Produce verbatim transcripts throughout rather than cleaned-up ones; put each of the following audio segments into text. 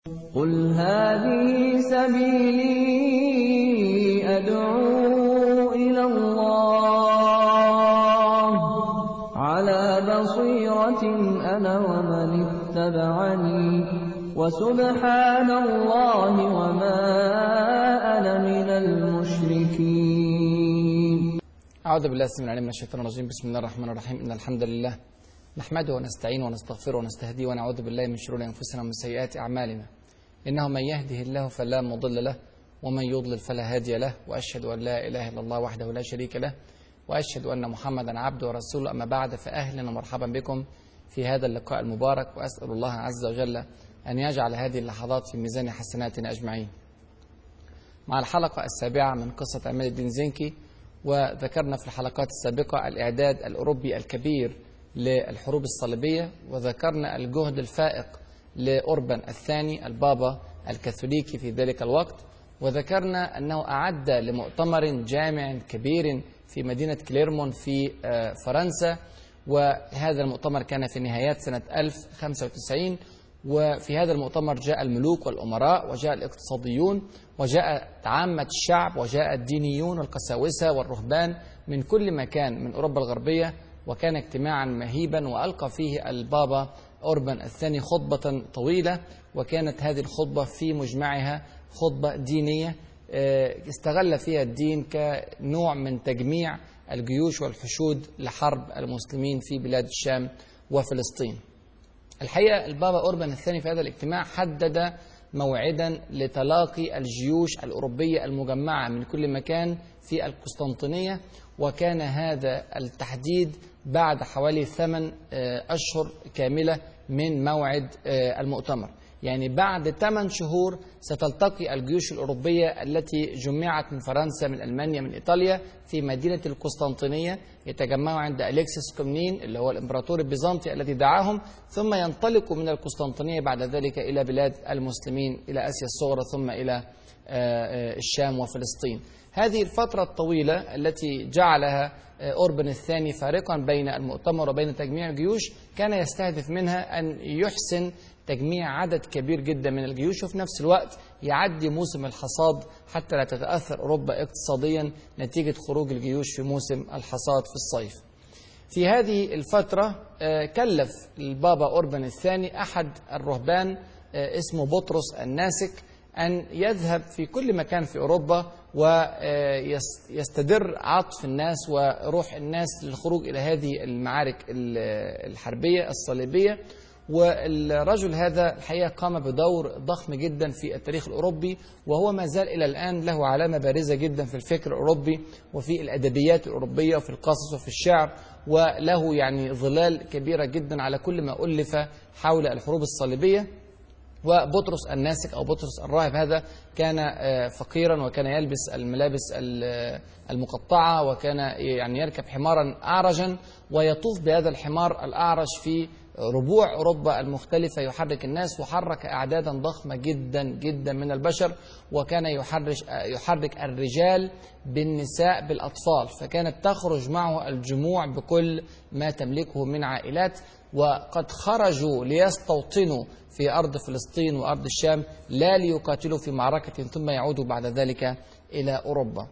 قُلْ هَٰذِهِ سَبِيلِي أَدْعُو إِلَى اللَّهِ ۚ عَلَىٰ بَصِيرَةٍ أَنَا وَمَنِ اتَّبَعَنِي ۖ وَسُبْحَانَ اللَّهِ وَمَا أَنَا مِنَ الْمُشْرِكِينَ. أعوذ بالله السميع العليم من الشيطان الرجيم. بسم الله الرحمن الرحيم. إن الحمد لله نحمده ونستعينه ونستغفره ونستهديه ونعوذ بالله من شرور أنفسنا ومن سيئات أعمالنا. إنه من يهده الله فلا مضل له ومن يضلل فلا هادي له، وأشهد أن لا إله إلا الله وحده لا شريك له، وأشهد أن محمدا عبده ورسوله. أما بعد، فأهلا ومرحبا بكم في هذا اللقاء المبارك، وأسأل الله عز وجل أن يجعل هذه اللحظات في ميزان حسناتنا أجمعين. مع الحلقة السابعة من قصة عماد الدين زنكي، وذكرنا في الحلقات السابقة الإعداد الأوروبي الكبير للحروب الصليبية، وذكرنا الجهد الفائق لأوربان الثاني البابا الكاثوليكي في ذلك الوقت، وذكرنا أنه أعد لمؤتمر جامع كبير في مدينة كليرمون في فرنسا، وهذا المؤتمر كان في نهايات سنة ألف وخمسة وتسعين. وفي هذا المؤتمر جاء الملوك والأمراء، وجاء الاقتصاديون، وجاء عامة الشعب، وجاء الدينيون والقساوسة والرهبان من كل مكان من أوروبا الغربية، وكان اجتماعا مهيبا، وألقى فيه البابا أوربان الثاني خطبة طويلة، وكانت هذه الخطبة في مجمعها خطبة دينية استغل فيها الدين كنوع من تجميع الجيوش والحشود لحرب المسلمين في بلاد الشام وفلسطين. الحقيقة البابا أوربان الثاني في هذا الاجتماع حدد موعدا لتلاقي الجيوش الأوروبية المجمعة من كل مكان في القسطنطينية، وكان هذا التحديد بعد حوالي ثمان أشهر كاملة من موعد المؤتمر. يعني بعد ثمان شهور ستلتقي الجيوش الأوروبية التي جمعت من فرنسا، من ألمانيا، من إيطاليا في مدينة القسطنطينية، يتجمعوا عند أليكسيس كومنين اللي هو الإمبراطور البيزنطي الذي دعاهم، ثم ينطلقوا من القسطنطينية بعد ذلك إلى بلاد المسلمين، إلى آسيا الصغرى، ثم إلى الشام وفلسطين. هذه الفترة الطويلة التي جعلها أوربان الثاني فارقا بين المؤتمر وبين تجميع الجيوش، كان يستهدف منها أن يحسن تجميع عدد كبير جدا من الجيوش، وفي نفس الوقت يعدي موسم الحصاد حتى لا تتأثر أوروبا اقتصاديا نتيجة خروج الجيوش في موسم الحصاد في الصيف. في هذه الفترة كلف البابا أوربان الثاني أحد الرهبان اسمه بطرس الناسك أن يذهب في كل مكان في أوروبا ويستدر عطف الناس وروح الناس للخروج إلى هذه المعارك الحربية الصليبية. والرجل هذا الحقيقة قام بدور ضخم جدا في التاريخ الأوروبي، وهو ما زال إلى الآن له علامة بارزة جدا في الفكر الأوروبي وفي الأدبيات الأوروبية وفي القصص وفي الشعر، وله يعني ظلال كبيرة جدا على كل ما ألف حول الحروب الصليبية. وبطرس الناسك أو بطرس الراهب هذا كان فقيرا، وكان يلبس الملابس المقطعة، وكان يعني يركب حمارا أعرجا، ويطوف بهذا الحمار الأعرج في ربوع أوروبا المختلفة يحرك الناس، وحرك أعدادا ضخمة جدا جدا من البشر، وكان يحرك, يحرك الرجال بالنساء بالأطفال، فكانت تخرج معه الجموع بكل ما تملكه من عائلات، وقد خرجوا ليستوطنوا في أرض فلسطين وأرض الشام، لا ليقاتلوا في معركة ثم يعودوا بعد ذلك إلى أوروبا.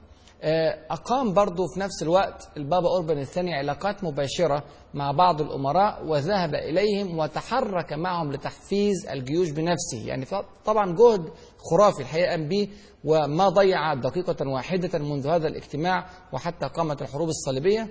أقام برضو في نفس الوقت البابا أوربان الثاني علاقات مباشرة مع بعض الأمراء، وذهب إليهم وتحرك معهم لتحفيز الجيوش بنفسه. يعني طبعا جهد خرافي الحقيقة به، وما ضيع دقيقة واحدة منذ هذا الاجتماع وحتى قامت الحروب الصليبية.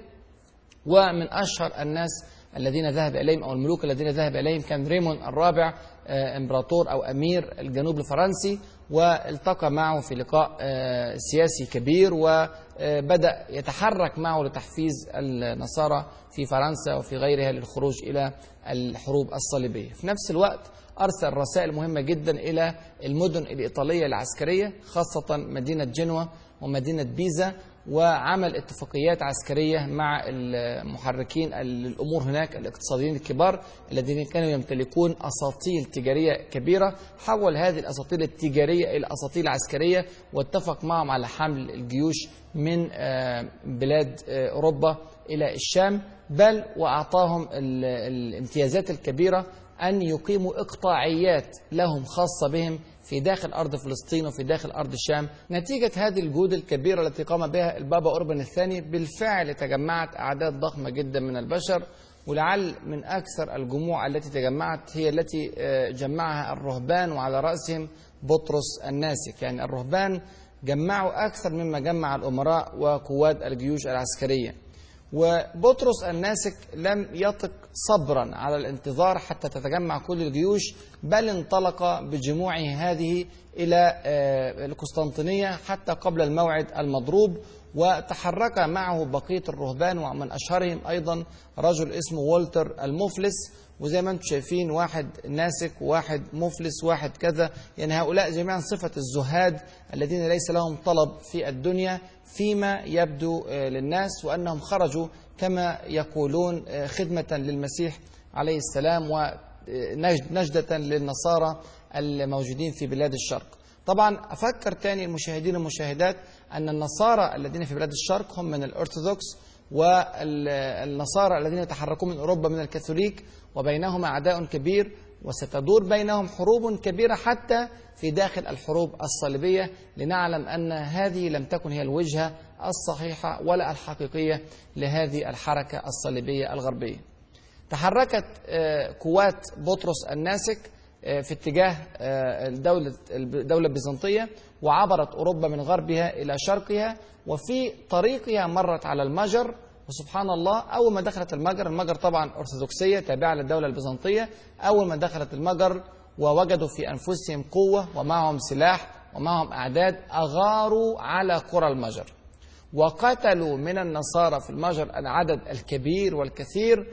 ومن أشهر الناس الذين ذهب إليهم أو الملوك الذين ذهب إليهم كان ريمون الرابع، إمبراطور أو أمير الجنوب الفرنسي، والتقى معه في لقاء سياسي كبير، وبدأ يتحرك معه لتحفيز النصارى في فرنسا وفي غيرها للخروج إلى الحروب الصليبية. في نفس الوقت أرسل رسائل مهمة جدا إلى المدن الإيطالية العسكرية، خاصة مدينة جنوة ومدينة بيزا، وعمل اتفاقيات عسكرية مع المحركين الأمور هناك الاقتصاديين الكبار الذين كانوا يمتلكون أساطيل تجارية كبيرة. حول هذه الأساطيل التجارية إلى أساطيل عسكرية، واتفق معهم على حمل الجيوش من بلاد أوروبا إلى الشام، بل وأعطاهم الامتيازات الكبيرة أن يقيموا إقطاعيات لهم خاصة بهم في داخل أرض فلسطين وفي داخل أرض الشام. نتيجة هذه الجهود الكبيرة التي قام بها البابا أوربان الثاني بالفعل تجمعت أعداد ضخمة جدا من البشر، ولعل من أكثر الجموع التي تجمعت هي التي جمعها الرهبان وعلى رأسهم بطرس الناسك. يعني الرهبان جمعوا أكثر مما جمع الأمراء وقوات الجيوش العسكرية. وبطرس الناسك لم يطق صبرا على الانتظار حتى تتجمع كل الجيوش، بل انطلق بجموعه هذه إلى القسطنطينية حتى قبل الموعد المضروب، وتحرك معه بقية الرهبان، ومن أشهرهم أيضا رجل اسمه والتر المفلس. وزي ما انتم شايفين واحد ناسك وواحد مفلس واحد كذا، يعني هؤلاء جميعا صفة الزهاد الذين ليس لهم طلب في الدنيا فيما يبدو للناس، وأنهم خرجوا كما يقولون خدمة للمسيح عليه السلام ونجدة للنصارى الموجودين في بلاد الشرق. طبعا أفكر تاني المشاهدين والمشاهدات أن النصارى الذين في بلاد الشرق هم من الأرثوذكس، والنصارى الذين يتحركون من أوروبا من الكاثوليك، وبينهما أعداء كبير، وستدور بينهم حروب كبيرة حتى في داخل الحروب الصليبية، لنعلم أن هذه لم تكن هي الوجهة الصحيحة ولا الحقيقية لهذه الحركة الصليبية الغربية. تحركت قوات بطرس الناسك في اتجاه الدولة الدولة البيزنطية، وعبرت أوروبا من غربها إلى شرقها، وفي طريقها مرت على المجر. وسبحان الله، أول ما دخلت المجر، المجر طبعا أرثوذكسية تابعة للدولة البيزنطية، أول ما دخلت المجر ووجدوا في أنفسهم قوة ومعهم سلاح ومعهم أعداد، أغاروا على قرى المجر وقتلوا من النصارى في المجر العدد الكبير والكثير.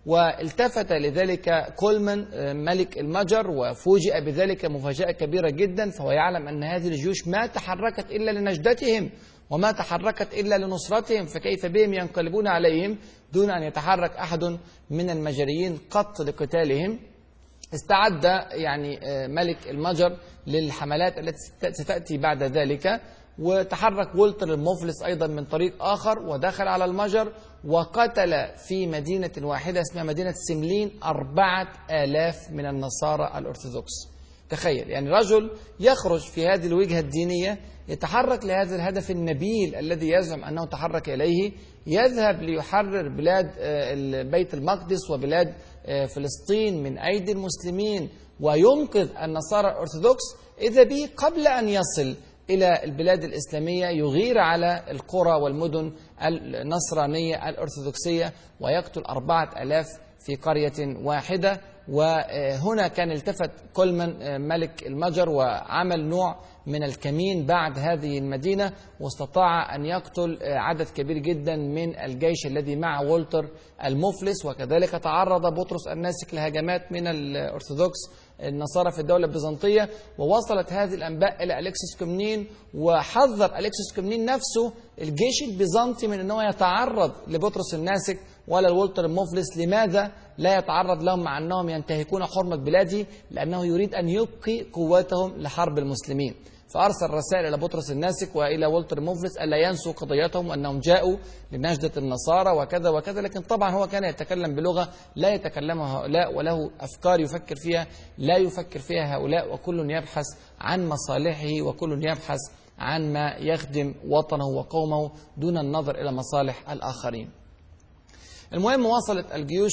والتفت لذلك كولمان ملك المجر وفوجئ بذلك مفاجأة كبيرة جدا، فهو يعلم أن هذه الجيوش ما تحركت إلا لنجدتهم وما تحركت إلا لنصرتهم، فكيف بهم ينقلبون عليهم دون أن يتحرك أحد من المجريين قط لقتالهم. استعد يعني ملك المجر للحملات التي ستأتي بعد ذلك، وتحرك والتر المفلس أيضا من طريق آخر ودخل على المجر وقتل في مدينة واحدة اسمها مدينة سملين أربعة آلاف من النصارى الأرثوذكس. تخيل، يعني رجل يخرج في هذه الوجهة الدينية يتحرك لهذا الهدف النبيل الذي يزعم أنه تحرك إليه، يذهب ليحرر بلاد بيت المقدس وبلاد فلسطين من أيدي المسلمين وينقذ النصارى الأرثوذكس. إذا به قبل أن يصل إلى البلاد الإسلامية يغير على القرى والمدن النصرانية الأرثوذكسية ويقتل أربعة آلاف في قرية واحدة. وهنا كان التفت كولمان ملك المجر وعمل نوع من الكمين بعد هذه المدينة، واستطاع أن يقتل عدد كبير جدا من الجيش الذي مع والتر المفلس. وكذلك تعرض بطرس الناسك لهجمات من الأرثوذكس النصارى في الدولة البيزنطية، ووصلت هذه الأنباء إلى أليكسيس كومنين، وحذر أليكسيس كومنين نفسه الجيش البيزنطي من أنه يتعرض لبطرس الناسك ولا الولتر المفلس. لماذا لا يتعرض لهم مع أنهم ينتهكون حرمة بلاده؟ لأنه يريد أن يبقي قواتهم لحرب المسلمين. فأرسل رسائل إلى بطرس الناسك وإلى والتر المفلس ألا ينسوا قضيتهم وأنهم جاءوا لنجدة النصارى وكذا وكذا. لكن طبعا هو كان يتكلم بلغة لا يتكلمها هؤلاء، وله أفكار يفكر فيها لا يفكر فيها هؤلاء، وكل يبحث عن مصالحه وكل يبحث عن ما يخدم وطنه وقومه دون النظر إلى مصالح الآخرين. المهم، وصلت الجيوش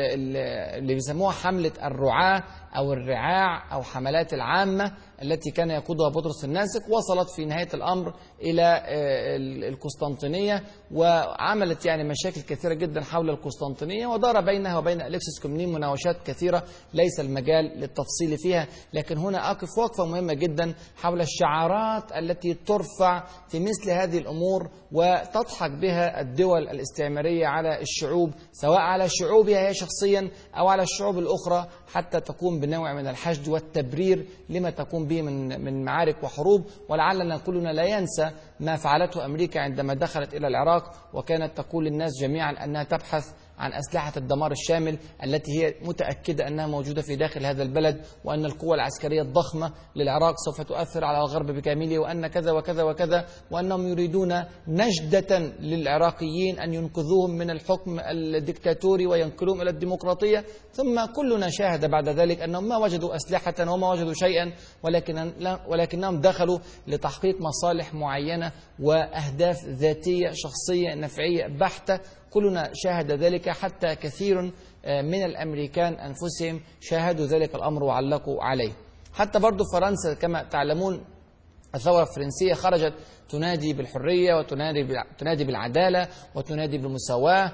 اللي بيسموها حملة الرعاة أو الرعاع أو حملات العامة التي كان يقودها بطرس الناسك، وصلت في نهاية الأمر إلى القسطنطينية، وعملت يعني مشاكل كثيرة جدا حول القسطنطينية، ودار بينها وبين أليكسيس كومنين مناوشات كثيرة ليس المجال للتفصيل فيها. لكن هنا أقف وقفة مهمة جدا حول الشعارات التي ترفع في مثل هذه الأمور وتضحك بها الدول الاستعمارية على الشعوب، سواء على شعوبها هي شخصيا أو على الشعوب الأخرى، حتى تقوم بنوع من الحشد والتبرير لما تقوم به من من معارك وحروب. ولعلنا كلنا لا ينسى ما فعلته أمريكا عندما دخلت إلى العراق، وكانت تقول للناس جميعا أنها تبحث عن أسلحة الدمار الشامل التي هي متأكدة أنها موجودة في داخل هذا البلد، وأن القوة العسكرية الضخمة للعراق سوف تؤثر على الغرب بكامله، وأن كذا وكذا وكذا، وأنهم يريدون نجدة للعراقيين أن ينقذوهم من الحكم الدكتاتوري وينقلوهم إلى الديمقراطية. ثم كلنا شاهد بعد ذلك أنهم ما وجدوا أسلحة وما وجدوا شيئا، ولكن ولكنهم دخلوا لتحقيق مصالح معينة وأهداف ذاتية شخصية نفعية بحتة. كلنا شاهد ذلك، حتى كثير من الأمريكان أنفسهم شاهدوا ذلك الأمر وعلقوا عليه. حتى برضو فرنسا كما تعلمون الثورة الفرنسية خرجت تنادي بالحرية وتنادي تنادي بالعدالة وتنادي بالمساواة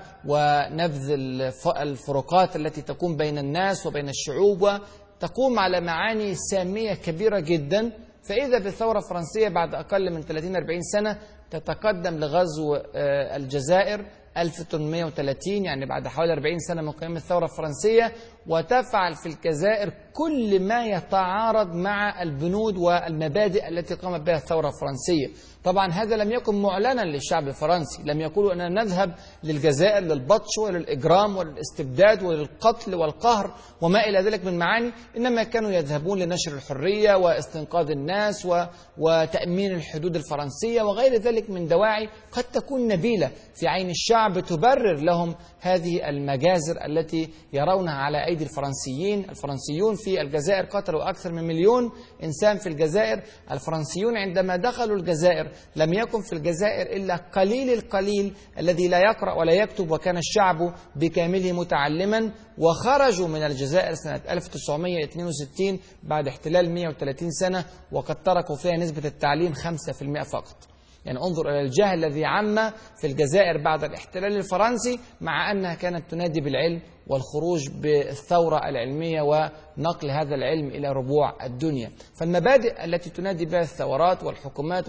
ونبذ الفروقات التي تكون بين الناس وبين الشعوب، وتقوم على معاني سامية كبيرة جدا. فإذا بالثورة الفرنسية بعد أقل من ثلاثين أربعين سنة تتقدم لغزو الجزائر ألف وثمانمائة وثلاثين، يعني بعد حوالي أربعين سنة من قيام الثورة الفرنسية، وتفعل في الجزائر كل ما يتعارض مع البنود والمبادئ التي قامت بها الثورة الفرنسية. طبعا هذا لم يكن معلنا للشعب الفرنسي، لم يقولوا أننا نذهب للجزائر للبطش وللإجرام وللاستبداد وللقتل والقهر وما إلى ذلك من معاني، إنما كانوا يذهبون لنشر الحرية واستنقاذ الناس و... وتأمين الحدود الفرنسية وغير ذلك من دواعي قد تكون نبيلة في عين الشعب تبرر لهم هذه المجازر التي يرونها على أيدي الفرنسيين. الفرنسيون في الجزائر قتلوا أكثر من مليون إنسان في الجزائر. الفرنسيون عندما دخلوا الجزائر لم يكن في الجزائر إلا قليل القليل الذي لا يقرأ ولا يكتب، وكان الشعب بكامله متعلما، وخرجوا من الجزائر سنة ألف وتسعمائة واثنين وستين بعد احتلال مئة وثلاثين سنة، وقد تركوا فيها نسبة التعليم خمسة بالمئة فقط. يعني انظر إلى الجهل الذي عم في الجزائر بعد الاحتلال الفرنسي، مع أنها كانت تنادي بالعلم والخروج بالثورة العلمية ونقل هذا العلم إلى ربوع الدنيا. فالمبادئ التي تنادي بها الثورات والحكومات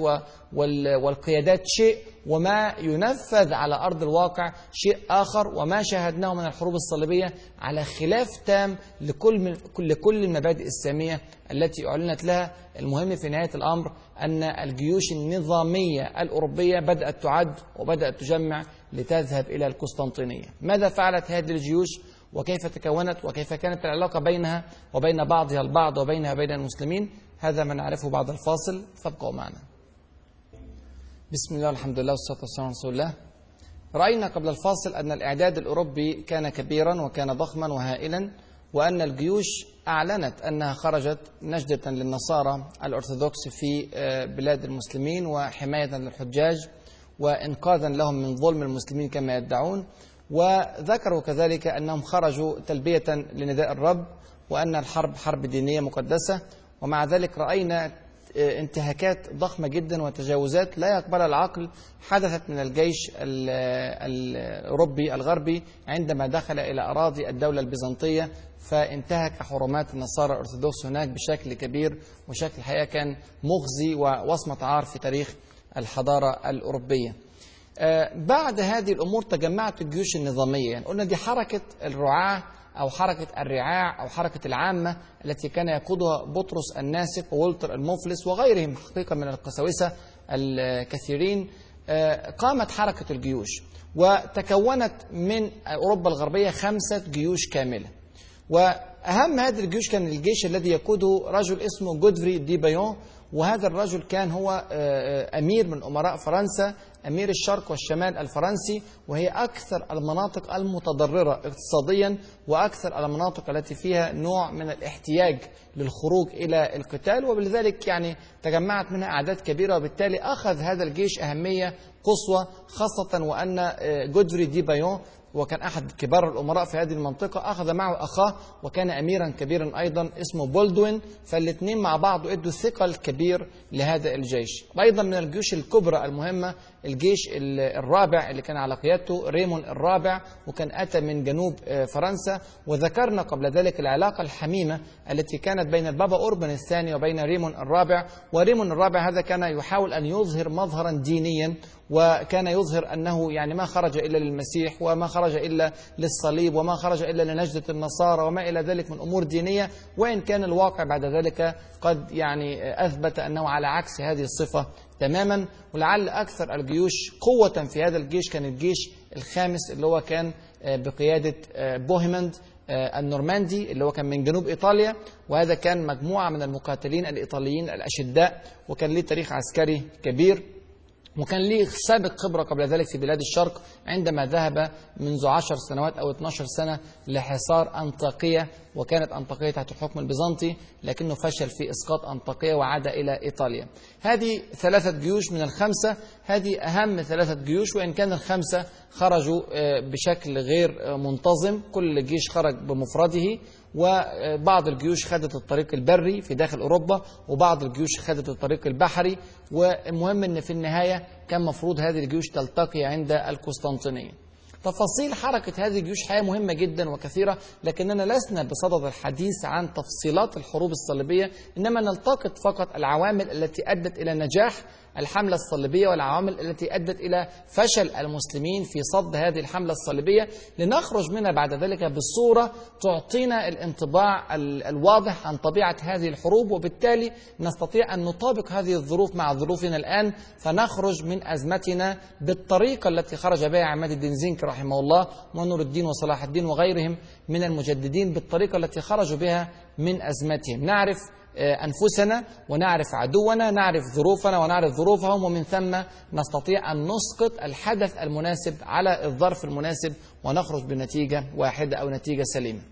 والقيادات شيء، وما ينفذ على أرض الواقع شيء آخر، وما شاهدناه من الحروب الصليبية على خلاف تام لكل لكل المبادئ السامية التي أعلنت لها. المهم في نهاية الأمر أن الجيوش النظامية الأوروبية بدأت تعد وبدأت تجمع لتذهب إلى القسطنطينية. ماذا فعلت هذه الجيوش وكيف تكونت وكيف كانت العلاقة بينها وبين بعضها البعض وبينها وبين المسلمين؟ هذا ما نعرفه بعد الفاصل، فابقوا معنا. بسم الله والحمد لله والصلاة والسلام على رسول الله. رأينا قبل الفاصل أن الإعداد الأوروبي كان كبيرا وكان ضخما وهائلا، وأن الجيوش أعلنت أنها خرجت نجدة للنصارى الأرثوذكس في بلاد المسلمين وحماية للحجاج وإنقاذا لهم من ظلم المسلمين كما يدعون. وذكروا كذلك أنهم خرجوا تلبية لنداء الرب، وأن الحرب حرب دينية مقدسة. ومع ذلك رأينا انتهاكات ضخمة جدا وتجاوزات لا يقبلها العقل حدثت من الجيش الأوروبي الغربي عندما دخل إلى أراضي الدولة البيزنطية، فانتهك حرمات النصارى الأرثوذكس هناك بشكل كبير، وشكل الحقيقة كان مخزي ووصمة عار في تاريخ الحضارة الأوروبية. بعد هذه الأمور تجمعت الجيوش النظامية، يعني قلنا دي حركة الرعاة أو حركة الرعاع أو حركة العامة التي كان يقودها بطرس الناسك وولتر المفلس وغيرهم حقيقة من القساوسة الكثيرين. قامت حركة الجيوش وتكونت من أوروبا الغربية خمسة جيوش كاملة، وأهم هذه الجيوش كان الجيش الذي يقوده رجل اسمه جودفري دي بايون. وهذا الرجل كان هو أمير من أمراء فرنسا، أمير الشرق والشمال الفرنسي، وهي أكثر المناطق المتضررة اقتصاديا وأكثر المناطق التي فيها نوع من الاحتياج للخروج إلى القتال، وبالذلك يعني تجمعت منها أعداد كبيرة، وبالتالي أخذ هذا الجيش أهمية قصوى، خاصة وأن جودفري دي بايون وكان أحد كبار الأمراء في هذه المنطقة أخذ معه أخاه وكان أميرا كبيرا أيضا اسمه بولدوين، فالاثنين مع بعض ادوا ثقل كبير لهذا الجيش. وأيضا من الجيوش الكبرى المهمة الجيش الرابع اللي كان على قيادته ريمون الرابع، وكان أتى من جنوب فرنسا. وذكرنا قبل ذلك العلاقة الحميمة التي كانت بين البابا أوربان الثاني وبين ريمون الرابع. وريمون الرابع هذا كان يحاول أن يظهر مظهرا دينيا، وكان يظهر أنه يعني ما خرج إلا للمسيح وما خرج إلا للصليب وما خرج إلا لنجدة النصارى وما إلى ذلك من أمور دينية، وإن كان الواقع بعد ذلك قد يعني أثبت أنه على عكس هذه الصفة تماما. ولعل أكثر الجيوش قوة في هذا الجيش كان الجيش الخامس اللي هو كان بقيادة بوهيمند النورماندي اللي هو كان من جنوب إيطاليا، وهذا كان مجموعة من المقاتلين الإيطاليين الأشداء، وكان له تاريخ عسكري كبير، وكان ليه سابق خبرة قبل ذلك في بلاد الشرق عندما ذهب منذ عشر سنوات أو اثناشر سنة لحصار أنطاكية، وكانت أنطاكية تحت الحكم البيزنطي، لكنه فشل في إسقاط أنطاكية وعاد إلى إيطاليا. هذه ثلاثة جيوش من الخمسة، هذه أهم ثلاثة جيوش، وإن كان الخمسة خرجوا بشكل غير منتظم، كل جيش خرج بمفرده، وبعض الجيوش خدت الطريق البري في داخل أوروبا، وبعض الجيوش خدت الطريق البحري. والمهم أن في النهاية كان مفروض هذه الجيوش تلتقي عند القسطنطينية. تفاصيل حركة هذه الجيوش حقيقة مهمة جدا وكثيرة، لكننا لسنا بصدد الحديث عن تفصيلات الحروب الصليبية، إنما نلتقط فقط العوامل التي أدت إلى نجاح الحملة الصليبية والعوامل التي أدت إلى فشل المسلمين في صد هذه الحملة الصليبية، لنخرج منها بعد ذلك بصورة تعطينا الانطباع الواضح عن طبيعة هذه الحروب، وبالتالي نستطيع أن نطابق هذه الظروف مع ظروفنا الآن، فنخرج من أزمتنا بالطريقة التي خرج بها عماد الدين زنكي رحمه الله ونور الدين وصلاح الدين وغيرهم من المجددين، بالطريقة التي خرجوا بها من أزمتهم. نعرف أنفسنا ونعرف عدونا، نعرف ظروفنا ونعرف ظروفهم، ومن ثم نستطيع أن نسقط الحدث المناسب على الظرف المناسب ونخرج بنتيجة واحدة أو نتيجة سليمة.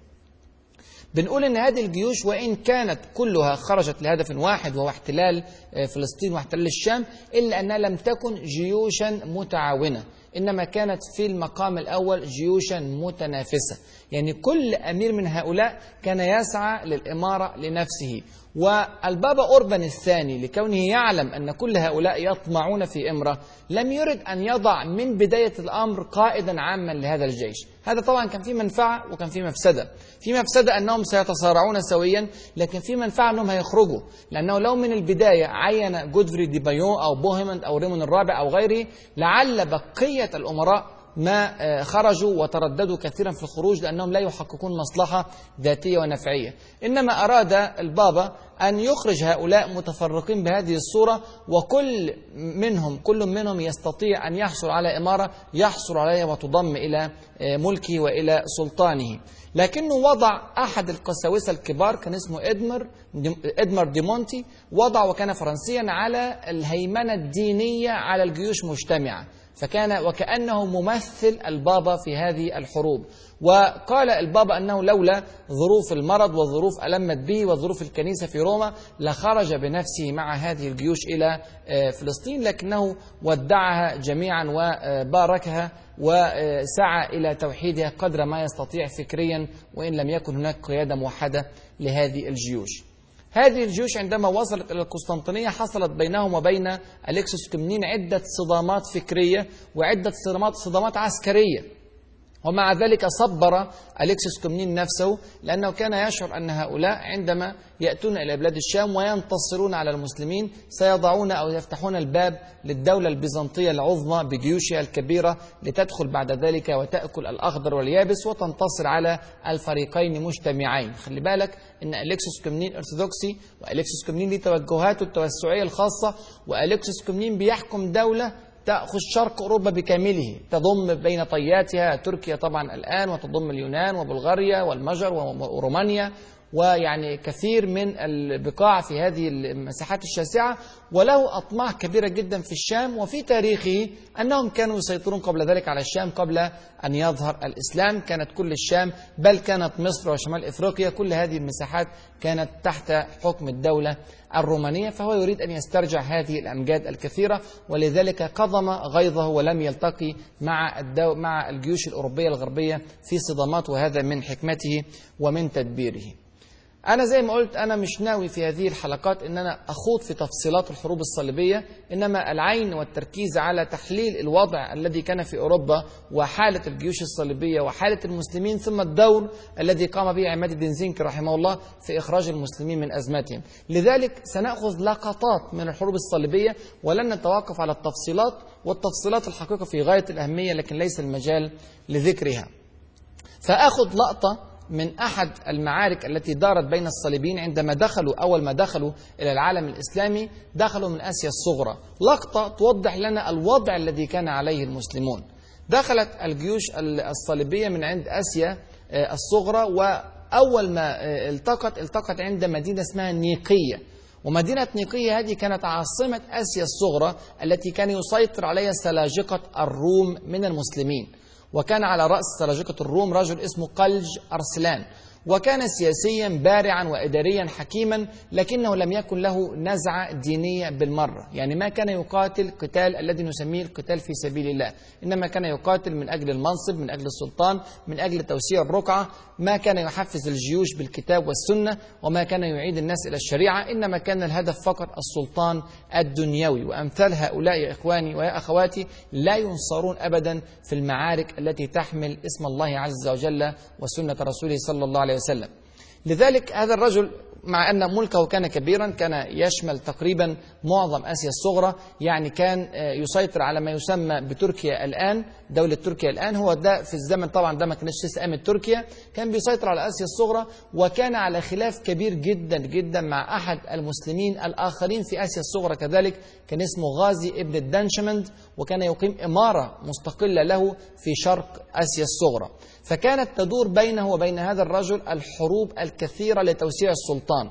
بنقول إن هذه الجيوش وإن كانت كلها خرجت لهدف واحد وهو احتلال فلسطين واحتلال الشام، إلا أنها لم تكن جيوشا متعاونة، إنما كانت في المقام الأول جيوشا متنافسة، يعني كل أمير من هؤلاء كان يسعى للإمارة لنفسه. والبابا أوربان الثاني لكونه يعلم أن كل هؤلاء يطمعون في إمرة، لم يرد أن يضع من بداية الأمر قائدا عاما لهذا الجيش. هذا طبعا كان فيه منفعة وكان فيه مفسدة. في مفسدة أنهم سيتصارعون سويا، لكن في منفعة أنهم هيخرجوا، لأنه لو من البداية عين جودفري دي بايون أو بوهيمند أو ريمون الرابع أو غيره، لعل بقية الأمراء ما خرجوا وترددوا كثيرا في الخروج، لأنهم لا يحققون مصلحة ذاتية ونفعية. إنما أراد البابا أن يخرج هؤلاء متفرقين بهذه الصورة، وكل منهم كل منهم يستطيع أن يحصل على إمارة يحصل عليها وتضم إلى ملكه وإلى سلطانه. لكنه وضع أحد القساوسة الكبار كان اسمه إدمر إدمر دي مونتي، وضع وكان فرنسيا على الهيمنة الدينية على الجيوش مجتمعة، فكان وكأنه ممثل البابا في هذه الحروب. وقال البابا أنه لولا ظروف المرض وظروف ألمت به وظروف الكنيسة في روما لخرج بنفسه مع هذه الجيوش إلى فلسطين، لكنه ودعها جميعا وباركها وسعى إلى توحيدها قدر ما يستطيع فكريا، وإن لم يكن هناك قيادة موحدة لهذه الجيوش. هذه الجيوش عندما وصلت إلى القسطنطينية حصلت بينهم وبين أليكسوس كومنين عدة صدامات فكرية وعدة صدامات صدامات عسكرية، ومع ذلك صبر أليكسوس كومنين نفسه، لأنه كان يشعر أن هؤلاء عندما يأتون إلى بلاد الشام وينتصرون على المسلمين سيضعون أو يفتحون الباب للدولة البيزنطية العظمى بجيوشها الكبيرة لتدخل بعد ذلك وتأكل الأخضر واليابس وتنتصر على الفريقين مجتمعين. خلي بالك إن أليكسوس كومنين أرثوذكسي، وأليكسوس كومنين له توجهاته التوسعية الخاصة، وأليكسوس كومنين بيحكم دولة تأخذ شرق أوروبا بكامله، تضم بين طياتها تركيا طبعا الآن، وتضم اليونان وبلغاريا والمجر ورومانيا، ويعني كثير من البقاع في هذه المساحات الشاسعة، وله أطماع كبيرة جدا في الشام. وفي تاريخه أنهم كانوا يسيطرون قبل ذلك على الشام قبل أن يظهر الإسلام، كانت كل الشام بل كانت مصر وشمال إفريقيا كل هذه المساحات كانت تحت حكم الدولة الرومانية، فهو يريد أن يسترجع هذه الأمجاد الكثيرة، ولذلك قضم غيظه ولم يلتقي مع الدو... مع الجيوش الأوروبية الغربية في صدامات، وهذا من حكمته ومن تدبيره. أنا زي ما قلت أنا مش ناوي في هذه الحلقات إن أنا أخوض في تفصيلات الحروب الصليبية، إنما العين والتركيز على تحليل الوضع الذي كان في أوروبا وحالة الجيوش الصليبية وحالة المسلمين، ثم الدور الذي قام به عماد الدين زنكي رحمه الله في إخراج المسلمين من أزماتهم. لذلك سنأخذ لقطات من الحروب الصليبية ولن نتوقف على التفصيلات، والتفصيلات الحقيقة في غاية الأهمية لكن ليس المجال لذكرها. فأخذ لقطة من أحد المعارك التي دارت بين الصليبيين عندما دخلوا أول ما دخلوا إلى العالم الإسلامي، دخلوا من آسيا الصغرى. لقطة توضح لنا الوضع الذي كان عليه المسلمون. دخلت الجيوش الصليبية من عند آسيا الصغرى، وأول ما التقت التقت عند مدينة اسمها نيقية. ومدينة نيقية هذه كانت عاصمة آسيا الصغرى التي كان يسيطر عليها سلاجقة الروم من المسلمين. وكان على رأس سلاجقة الروم رجل اسمه قلج أرسلان، وكان سياسيا بارعا وإداريا حكيما، لكنه لم يكن له نزعة دينية بالمرة. يعني ما كان يقاتل قتال الذي نسميه القتال في سبيل الله، إنما كان يقاتل من أجل المنصب، من أجل السلطان، من أجل توسيع الرقعة. ما كان يحفز الجيوش بالكتاب والسنة، وما كان يعيد الناس إلى الشريعة، إنما كان الهدف فقط السلطان الدنيوي. وأمثال هؤلاء يا إخواني ويا أخواتي لا ينصرون أبدا في المعارك التي تحمل اسم الله عز وجل وسنة رسوله صلى الله عليه وسلم. لذلك هذا الرجل مع أن ملكه كان كبيرا، كان يشمل تقريبا معظم آسيا الصغرى، يعني كان يسيطر على ما يسمى بتركيا الآن، دولة تركيا الآن. هو ده في الزمن طبعا ده ما كانش لسه قامت تركيا، كان بيسيطر على آسيا الصغرى، وكان على خلاف كبير جدا جدا مع أحد المسلمين الآخرين في آسيا الصغرى كذلك، كان اسمه غازي ابن الدنشمند، وكان يقيم إمارة مستقلة له في شرق آسيا الصغرى. فكانت تدور بينه وبين هذا الرجل الحروب الكثيرة لتوسيع السلطان.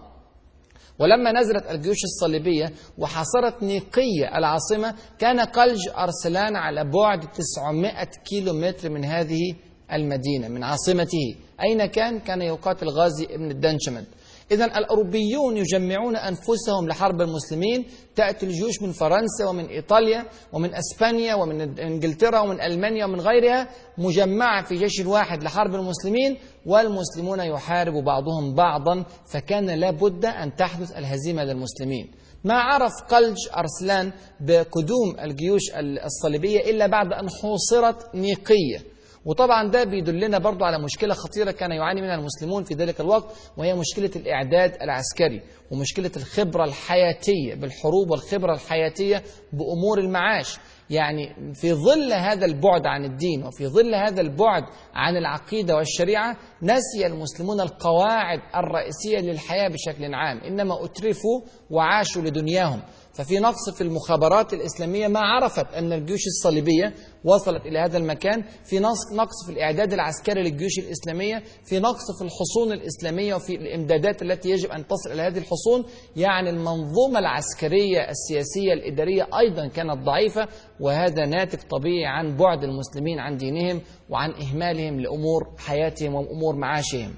ولما نزلت الجيوش الصليبية وحاصرت نيقية العاصمة، كان قلج أرسلان على بعد تسعمائة كيلو متر من هذه المدينة من عاصمته. أين كان؟ كان يقاتل غازي ابن الدنشمند. إذن الأوروبيون يجمعون أنفسهم لحرب المسلمين، تأتي الجيوش من فرنسا ومن إيطاليا ومن أسبانيا ومن إنجلترا ومن ألمانيا ومن غيرها، مجمعة في جيش واحد لحرب المسلمين، والمسلمون يحارب بعضهم بعضا، فكان لابد أن تحدث الهزيمة للمسلمين. ما عرف قلج أرسلان بقدوم الجيوش الصليبية إلا بعد أن حوصرت نيقية. وطبعا ده بيدلنا برضو على مشكلة خطيرة كان يعاني منها المسلمون في ذلك الوقت، وهي مشكلة الإعداد العسكري ومشكلة الخبرة الحياتية بالحروب والخبرة الحياتية بأمور المعاش. يعني في ظل هذا البعد عن الدين وفي ظل هذا البعد عن العقيدة والشريعة، نسي المسلمون القواعد الرئيسية للحياة بشكل عام، إنما أترفوا وعاشوا لدنياهم. ففي نقص في المخابرات الإسلامية، ما عرفت أن الجيوش الصليبية وصلت إلى هذا المكان، في نقص في الإعداد العسكري للجيوش الإسلامية، في نقص في الحصون الإسلامية وفي الإمدادات التي يجب أن تصل إلى هذه الحصون. يعني المنظومة العسكرية السياسية الإدارية أيضا كانت ضعيفة، وهذا ناتج طبيعي عن بعد المسلمين عن دينهم وعن إهمالهم لأمور حياتهم وأمور معاشهم.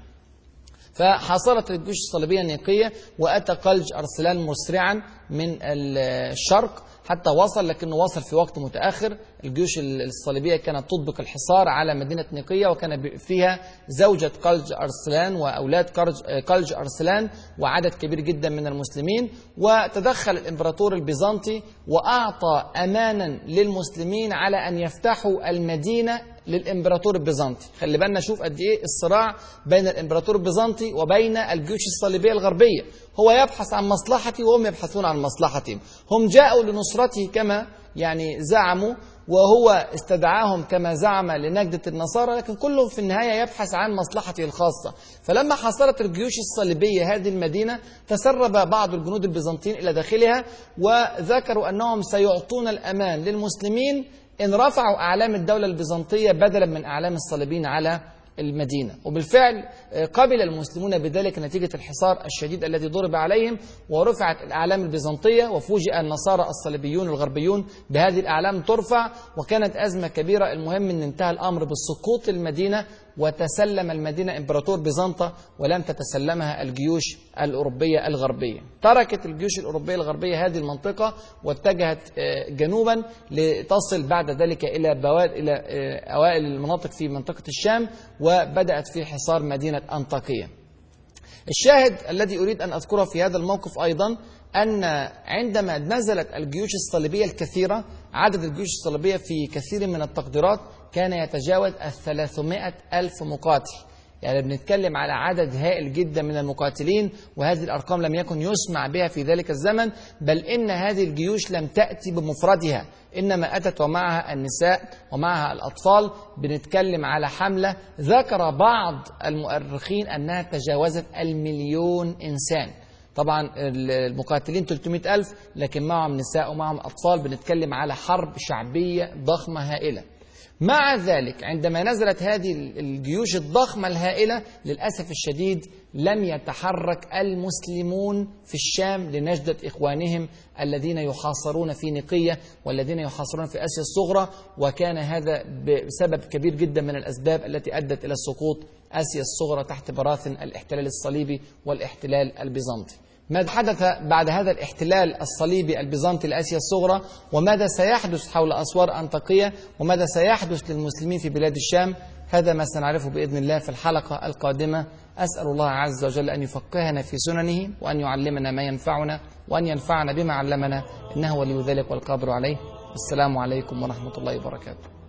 فحاصرت الجيوش الصليبية نيقية، وأتى قلج أرسلان مسرعا من الشرق حتى وصل، لكنه وصل في وقت متأخر. الجيوش الصليبية كانت تطبق الحصار على مدينة نيقية، وكان فيها زوجة قلج أرسلان وأولاد قلج أرسلان وعدد كبير جدا من المسلمين. وتدخل الإمبراطور البيزنطي وأعطى أمانا للمسلمين على أن يفتحوا المدينة للإمبراطور البيزنطي. خلي بالنا، شوف قد إيه الصراع بين الإمبراطور البيزنطي وبين الجيوش الصليبية الغربية. هو يبحث عن مصلحته وهم يبحثون عن مصلحتهم. هم جاءوا لنصرته كما يعني زعموا، وهو استدعاهم كما زعم لنجدة النصارى، لكن كلهم في النهاية يبحث عن مصلحته الخاصة. فلما حاصرت الجيوش الصليبية هذه المدينة، تسرب بعض الجنود البيزنطيين إلى داخلها، وذكروا أنهم سيعطون الأمان للمسلمين إن رفعوا أعلام الدولة البيزنطية بدلا من أعلام الصليبيين على المدينة. وبالفعل قبل المسلمون بذلك نتيجة الحصار الشديد الذي ضرب عليهم، ورفعت الأعلام البيزنطية، وفوجئ النصارى الصليبيون الغربيون بهذه الأعلام ترفع، وكانت أزمة كبيرة. المهم أن انتهى الأمر بسقوط المدينة، وتسلم المدينة إمبراطور بيزنطة، ولم تتسلمها الجيوش الأوروبية الغربية. تركت الجيوش الأوروبية الغربية هذه المنطقة واتجهت جنوبا لتصل بعد ذلك إلى بواد إلى أوائل المناطق في منطقة الشام، وبدأت في حصار مدينة أنطاكية. الشاهد الذي أريد أن أذكره في هذا الموقف أيضا أن عندما نزلت الجيوش الصليبية الكثيرة، عدد الجيوش الصليبية في كثير من التقديرات كان يتجاوز الثلاثمائة ألف مقاتل. يعني بنتكلم على عدد هائل جدا من المقاتلين، وهذه الأرقام لم يكن يسمع بها في ذلك الزمن، بل إن هذه الجيوش لم تأتي بمفردها، إنما أتت ومعها النساء ومعها الأطفال. بنتكلم على حملة ذكر بعض المؤرخين أنها تجاوزت المليون إنسان. طبعا المقاتلين ثلاثمائة ألف، لكن معهم نساء ومعهم أطفال. بنتكلم على حرب شعبية ضخمة هائلة. مع ذلك عندما نزلت هذه الجيوش الضخمة الهائلة، للأسف الشديد لم يتحرك المسلمون في الشام لنجدة إخوانهم الذين يحاصرون في نقية والذين يحاصرون في آسيا الصغرى، وكان هذا بسبب كبير جدا من الأسباب التي أدت إلى سقوط آسيا الصغرى تحت براثن الاحتلال الصليبي والاحتلال البيزنطي. ماذا حدث بعد هذا الاحتلال الصليبي البيزنطي لآسيا الصغرى، وماذا سيحدث حول أسوار أنطاكية، وماذا سيحدث للمسلمين في بلاد الشام، هذا ما سنعرفه بإذن الله في الحلقة القادمة. أسأل الله عز وجل أن يفقهنا في سننه، وأن يعلمنا ما ينفعنا، وأن ينفعنا بما علمنا، إنه ولي ذلك والقادر عليه. السلام عليكم ورحمة الله وبركاته.